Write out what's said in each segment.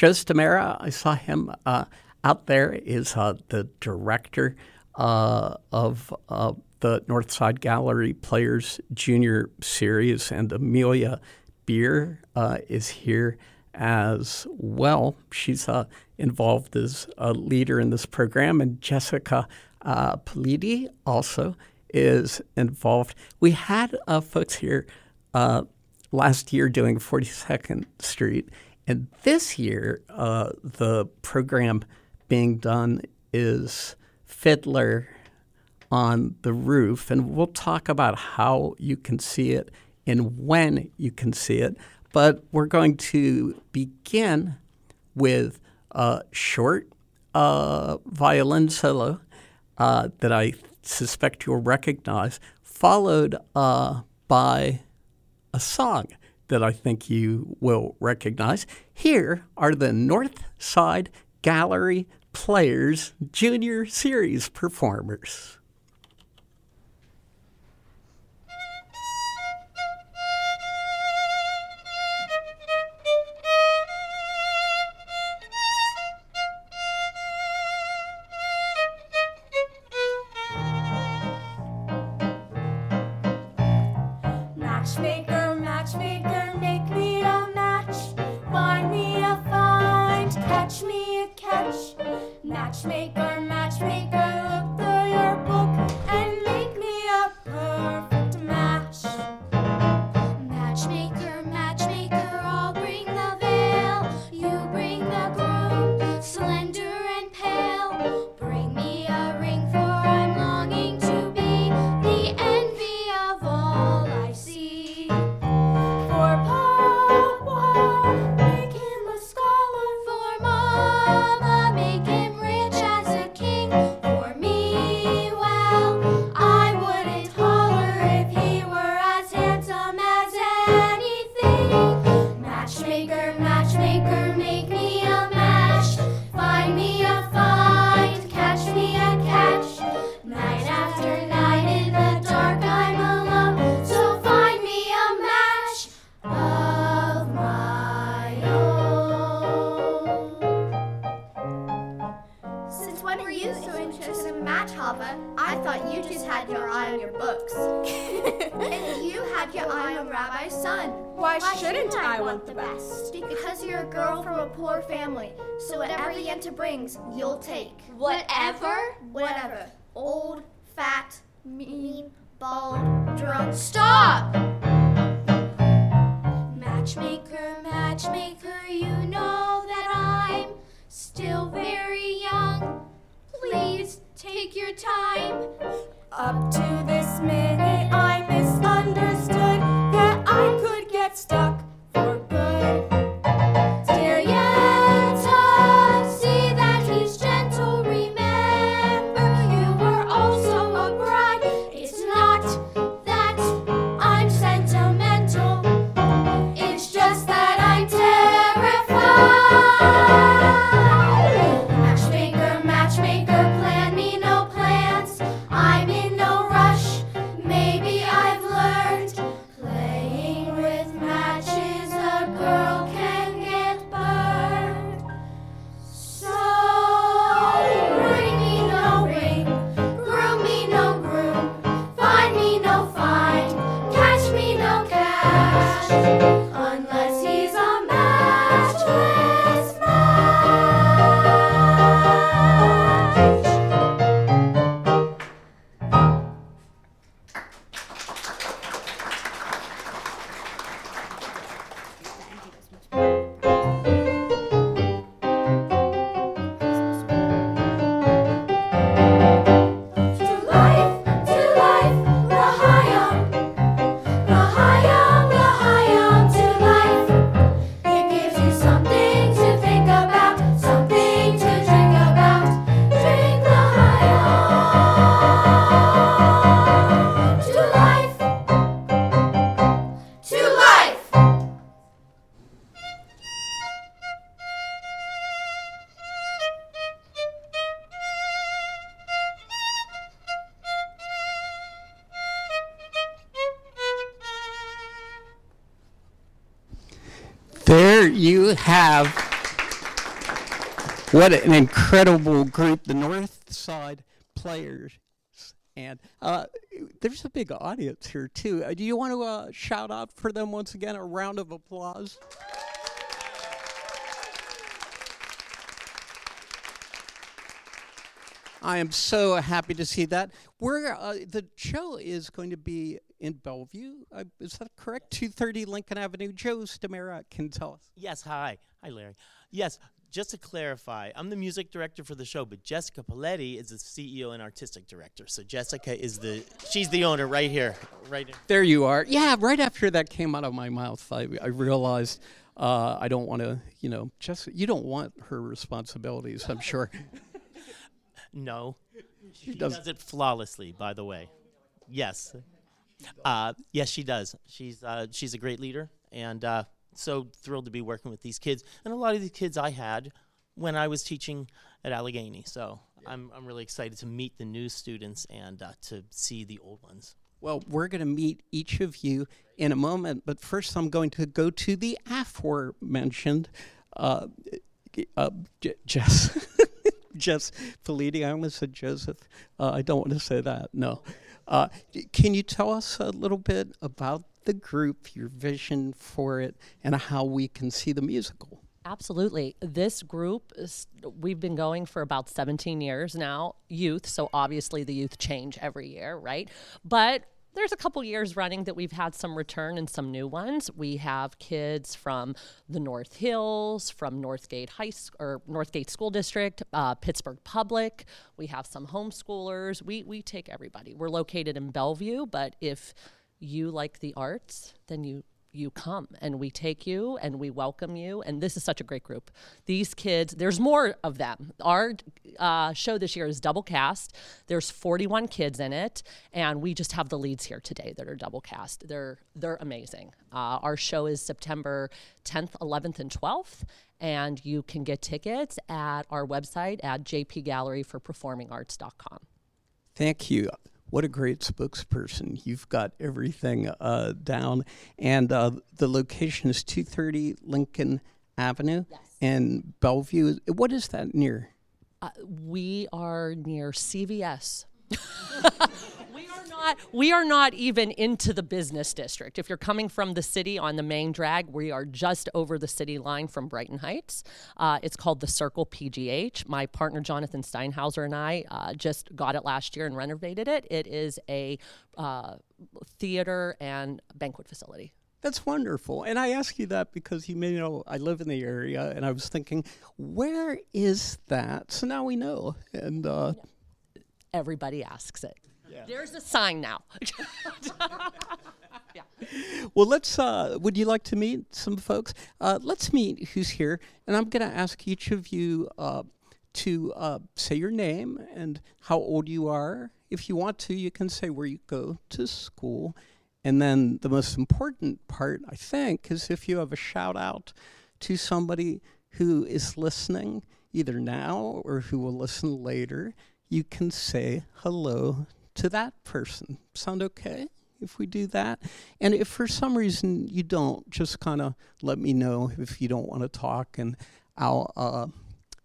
Joe Stamera, I saw him out there, is the director of the Northside Gallery Players Junior Series, and Amelia Beer is here as well. She's involved as a leader in this program, and Jessica Politi also is involved. We had folks here last year doing 42nd Street, and this year the program being done is Fiddler on the Roof, and we'll talk about how you can see it and when you can see it. But we're going to begin with a short violin solo that I suspect you'll recognize, followed by a song that I think you will recognize. Here are the Northside Gallery Players Junior Series performers. Matchmaker, matchmaker, make me a match. Find me a find, catch me a catch. Matchmaker, matchmaker, look through your book and make me a perfect match. Matchmaker, matchmaker, I'll bring the veil. You bring the groom, slender and pale. Bring me a ring, for I'm longing to be the envy of all I see. For Papa, make him a scholar. For Mama, make him rich as a king. For me, well, I wouldn't holler if he were as handsome as anything. Matchmaker, matchmaker, make me a match. Find me a find, catch me a catch. Night after night in the dark I'm alone, so find me a match of my own. Since when are you so interested in match, Hava? I thought you just had your eye on your books. And you had your eye on Rabbi's son. Why shouldn't I want the best? Because you're a girl from a poor family, so whatever Yenta brings, you'll take. Whatever? Whatever. Old, fat, mean, bald, drunk. Stop! Matchmaker, matchmaker, you know that I'm still very young. Please take your time. Up to this minute, I misunderstood that I could get stuck for good. Dear Yenta, see that he's gentle. Remember, you were also a bride. It's not that I'm sentimental. It's just that I'm terrified. Matchmaker, matchmaker, plan me no plans. I'm in no rush. Maybe I've learned playing with matches, a girl can get burned. So bring me no ring, groom me no groom, find me no find, catch me no cash, unless he's a matchless match. To life, L'chaim, L'chaim, L'chaim, to life. It gives you something to think about, something to drink about. Drink L'chaim. To life, to life. There you have What an incredible group, the North Side Players. And there's a big audience here, too. Do you want to shout out for them once again? A round of applause. I am so happy to see that. The show is going to be in Bellevue. Is that correct? 230 Lincoln Avenue. Joe Stamera can tell us. Yes, hi. Hi, Larry. Yes, just to clarify, I'm the music director for the show, but Jessica Paletti is the CEO and artistic director. So Jessica is she's the owner right here. Right in. There you are. Yeah, right after that came out of my mouth, I realized I don't want to, you don't want her responsibilities, I'm sure. No. She does it flawlessly, by the way. Yes. Yes, she does. She's a great leader, and so thrilled to be working with these kids. And a lot of these kids I had when I was teaching at Allegheny. So I'm really excited to meet the new students and to see the old ones. Well, we're going to meet each of you in a moment, but first I'm going to go to the aforementioned Jess. Jess Felitti. I almost said Joseph. I don't want to say that. No. Can you tell us a little bit about the group, your vision for it, and how we can see the musical? Absolutely. This group, we've been going for about 17 years now, youth, so obviously the youth change every year, right? But there's a couple years running that we've had some return and some new ones. We have kids from the North Hills, from Northgate Northgate School District, Pittsburgh Public. We have some homeschoolers. We take everybody. We're located in Bellevue, but if you like the arts, then you come and we take you and we welcome you. And this is such a great group. These kids, there's more of them. Our show this year is double cast. There's 41 kids in it, and we just have the leads here today that are double cast. They're amazing. Our show is September 10th, 11th, and 12th, and you can get tickets at our website at jpgalleryforperformingarts.com. Thank you. What a great spokesperson. You've got everything down. And the location is 230 Lincoln Avenue in Bellevue. What is that near? We are near CVS. We are not even into the business district. If you're coming from the city on the main drag, we are just over the city line from Brighton Heights. It's called the Circle PGH. My partner Jonathan Steinhauser and I just got it last year and renovated it. It is a theater and banquet facility. That's wonderful. And I ask you that because you may know I live in the area, and I was thinking, where is that? So now we know. And everybody asks it. Yeah. There's a sign now. Yeah. Well, let's. Would you like to meet some folks? Let's meet who's here, and I'm going to ask each of you to say your name and how old you are. If you want to, you can say where you go to school, and then the most important part, I think, is if you have a shout out to somebody who is listening, either now or who will listen later. You can say hello to that person. Sound okay if we do that? And if for some reason you don't, just kind of let me know if you don't want to talk, and I'll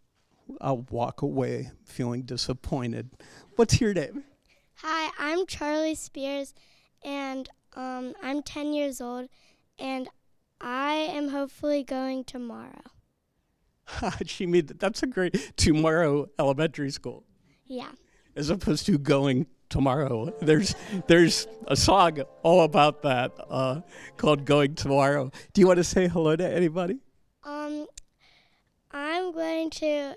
walk away feeling disappointed. What's your name? Hi, I'm Charlie Spears, and I'm 10 years old, and I am hopefully going tomorrow. That's a great tomorrow elementary school. Yeah. As opposed to going tomorrow. There's a song all about that called Going Tomorrow. Do you want to say hello to anybody? I'm going to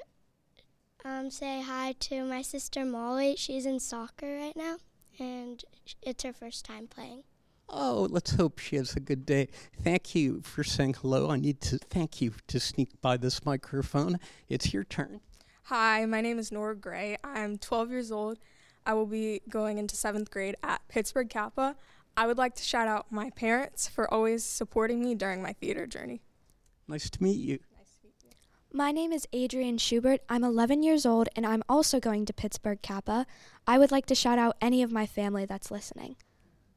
say hi to my sister Molly. She's in soccer right now, and it's her first time playing. Oh, let's hope she has a good day. Thank you for saying hello. I need to thank you to sneak by this microphone. It's your turn. Hi, my name is Nora Gray. I'm 12 years old. I will be going into 7th grade at Pittsburgh Kappa. I would like to shout out my parents for always supporting me during my theater journey. Nice to meet you. My name is Adrienne Schubert. I'm 11 years old, and I'm also going to Pittsburgh Kappa. I would like to shout out any of my family that's listening.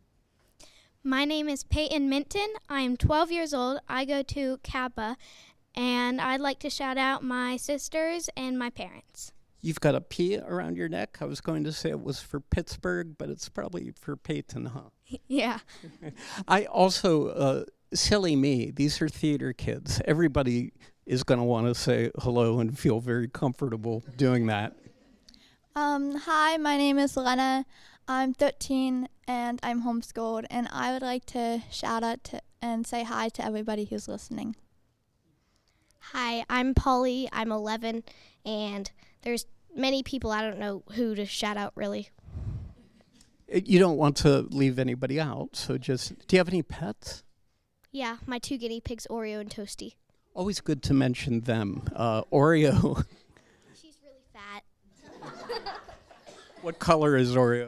My name is Peyton Minton. I am 12 years old. I go to Kappa, And I'd like to shout out my sisters and my parents. You've got a P around your neck. I was going to say it was for Pittsburgh, but it's probably for Peyton, huh? Yeah. I also, silly me, these are theater kids. Everybody is going to want to say hello and feel very comfortable doing that. Hi, my name is Lena. I'm 13 and I'm homeschooled, and I would like to shout out and say hi to everybody who's listening. Hi, I'm Polly. I'm 11, and there's many people I don't know who to shout out, really. You don't want to leave anybody out, so just, do you have any pets? Yeah, my 2 guinea pigs, Oreo and Toasty. Always good to mention them. Oreo. She's really fat. What color is Oreo?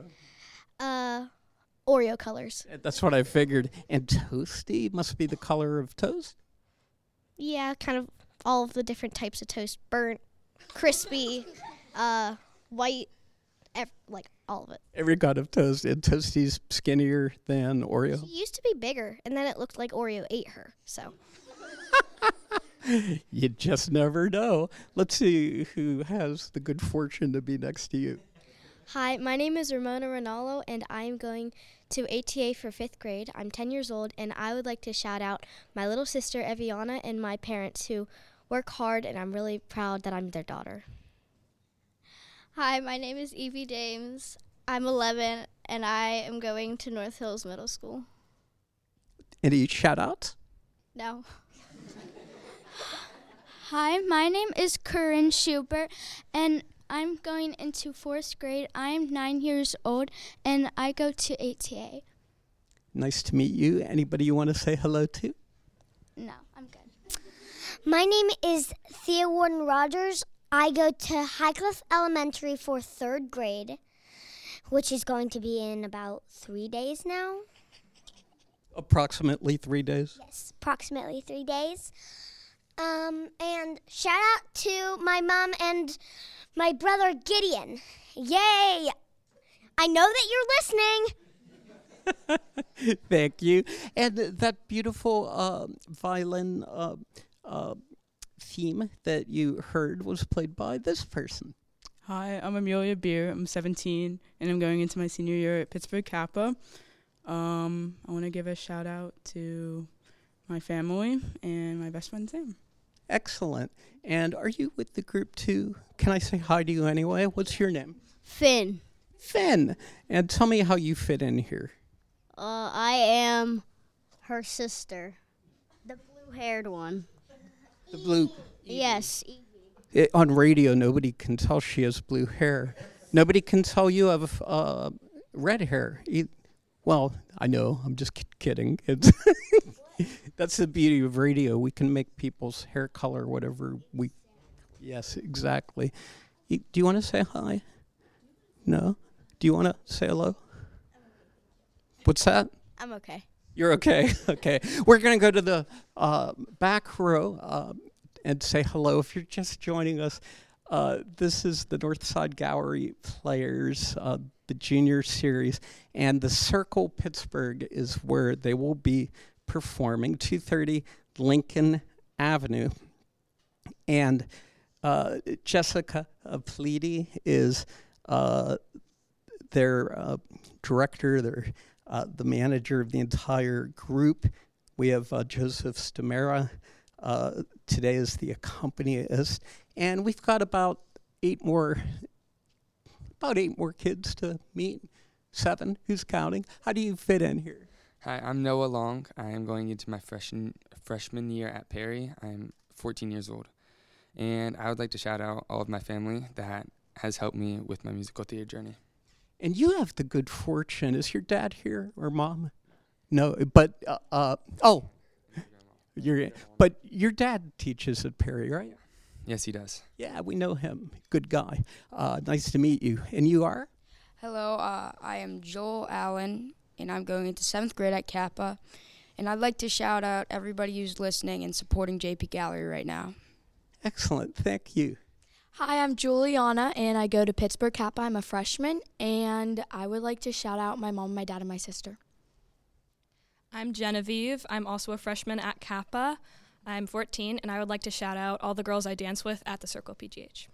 Oreo colors. That's what I figured. And Toasty must be the color of toast? Yeah, kind of all of the different types of toast. Burnt, crispy, white, like all of it. Every kind of toast. And Toasty's skinnier than Oreo? She used to be bigger, and then it looked like Oreo ate her, so. You just never know. Let's see who has the good fortune to be next to you. Hi, my name is Ramona Ronaldo, and I am going to ATA for 5th grade. I'm 10 years old, and I would like to shout out my little sister, Eviana, and my parents who work hard, and I'm really proud that I'm their daughter. Hi, my name is Evie Dames. I'm 11, and I am going to North Hills Middle School. Any shout-outs? No. Hi, my name is Corinne Schubert, and I'm going into 4th grade. I'm 9 years old, and I go to ATA. Nice to meet you. Anybody you want to say hello to? No, I'm good. My name is Thea Warden Rogers. I go to Highcliffe Elementary for 3rd grade, which is going to be in about 3 days now. Approximately 3 days? Yes, approximately 3 days. And shout out to my mom and my brother Gideon. Yay! I know that you're listening. Thank you. And that beautiful violin theme that you heard was played by this person. Hi, I'm Amelia Beer. I'm 17, and I'm going into my senior year at Pittsburgh Kappa. I want to give a shout out to my family and my best friend Sam. Excellent. And are you with the group too? Can I say hi to you anyway? What's your name? Finn. Finn. And tell me how you fit in here. I am her sister, the blue-haired one. The blue. Yes. On radio, nobody can tell she has blue hair. Nobody can tell you have red hair. Well, I know. I'm just kidding. It's that's the beauty of radio. We can make people's hair color whatever we... Yes, exactly. Do you want to say hi? No? Do you want to say hello? What's that? I'm okay. You're okay? Okay. We're going to go to the back row and say hello. If you're just joining us, this is the Northside Gallery Players, the junior series, and the Circle Pittsburgh is where they will be performing, 230 Lincoln Avenue. And Jessica Pleedy is their director, the manager of the entire group. We have Joseph Stamera. Today is the accompanist. And we've got about eight more kids to meet. 7, who's counting? How do you fit in here? Hi, I'm Noah Long. I am going into my freshman year at Perry. I'm 14 years old. And I would like to shout out all of my family that has helped me with my musical theater journey. And you have the good fortune. Is your dad here or mom? No, but, but your dad teaches at Perry, right? Yes, he does. Yeah, we know him. Good guy. Nice to meet you. And you are? Hello, I am Joel Allen, and I'm going into 7th grade at Kappa. And I'd like to shout out everybody who's listening and supporting JP Gallery right now. Excellent. Thank you. Hi, I'm Juliana, and I go to Pittsburgh Kappa. I'm a freshman, and I would like to shout out my mom, my dad, and my sister. I'm Genevieve. I'm also a freshman at Kappa. I'm 14, and I would like to shout out all the girls I dance with at the Circle PGH.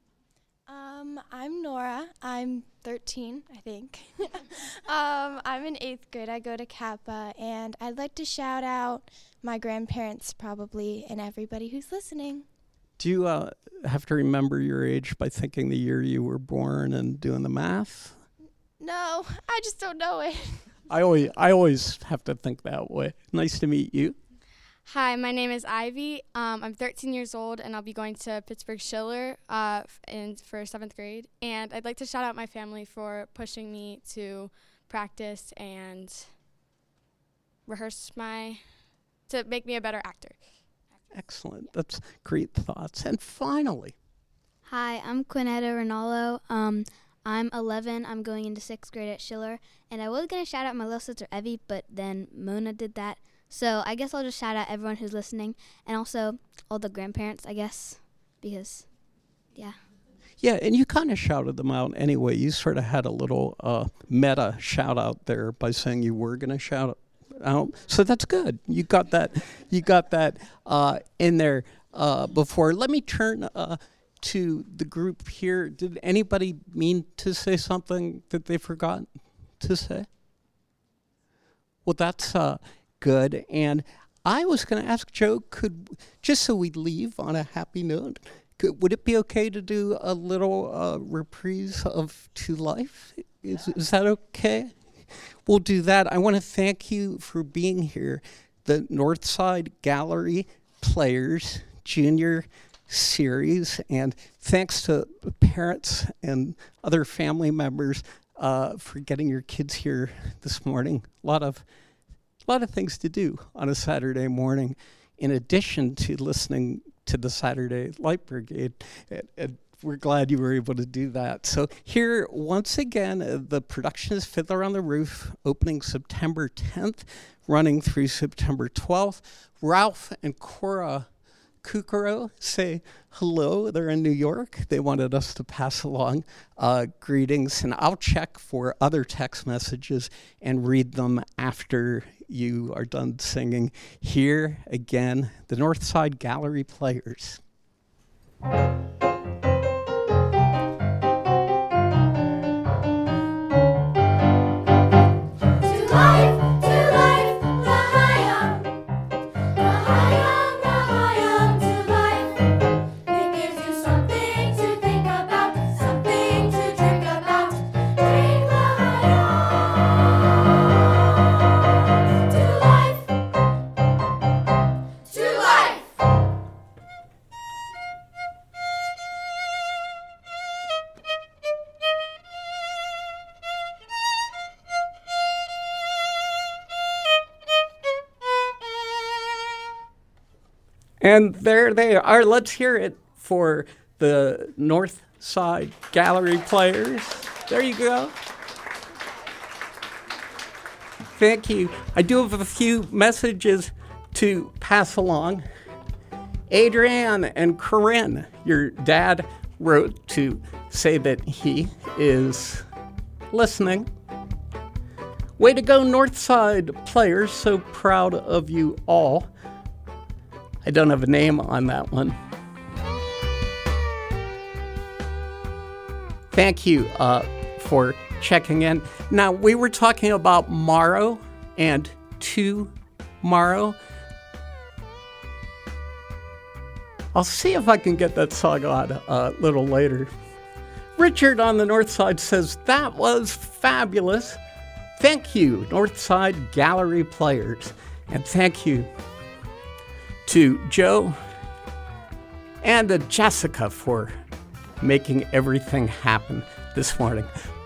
I'm Nora. I'm 13, I think. I'm in 8th grade. I go to Kappa, and I'd like to shout out my grandparents probably and everybody who's listening. Do you have to remember your age by thinking the year you were born and doing the math? No, I just don't know it. I always have to think that way. Nice to meet you. Hi, my name is Ivy. I'm 13 years old, and I'll be going to Pittsburgh Schiller for 7th grade. And I'd like to shout out my family for pushing me to practice and rehearse to make me a better actor. Excellent. That's great thoughts. And finally. Hi, I'm Quinetta Rinaldo. I'm 11. I'm going into 6th grade at Schiller. And I was going to shout out my little sister Evie, but then Mona did that. So I guess I'll just shout out everyone who's listening and also all the grandparents, I guess, because, yeah. Yeah, and you kind of shouted them out anyway. You sort of had a little meta shout out there by saying you were going to shout out. So that's good. You got that in there before. Let me turn to the group here. Did anybody mean to say something that they forgot to say? Well, that's good. And I was going to ask Joe, just so we leave on a happy note, would it be okay to do a little reprise of To Life? Is that okay? We'll do that. I want to thank you for being here. The Northside Gallery Players Junior Series, and thanks to the parents and other family members for getting your kids here this morning. A lot of things to do on a Saturday morning, in addition to listening to the Saturday Light Brigade. And we're glad you were able to do that. So here, once again, the production is Fiddler on the Roof, opening September 10th, running through September 12th. Ralph and Cora Kukuro say hello. They're in New York. They wanted us to pass along greetings, and I'll check for other text messages and read them after you are done singing. Here again, the Northside Gallery Players. And there they are. Let's hear it for the Northside Gallery Players. There you go. Thank you. I do have a few messages to pass along. Adrienne and Corinne, your dad wrote to say that he is listening. Way to go, Northside Players. So proud of you all. I don't have a name on that one. Thank you for checking in. Now, we were talking about Morrow and Tomorrow. I'll see if I can get that song on a little later. Richard on the North Side says, that was fabulous. Thank you, Northside Gallery Players. And thank you to Joe and to Jessica for making everything happen this morning.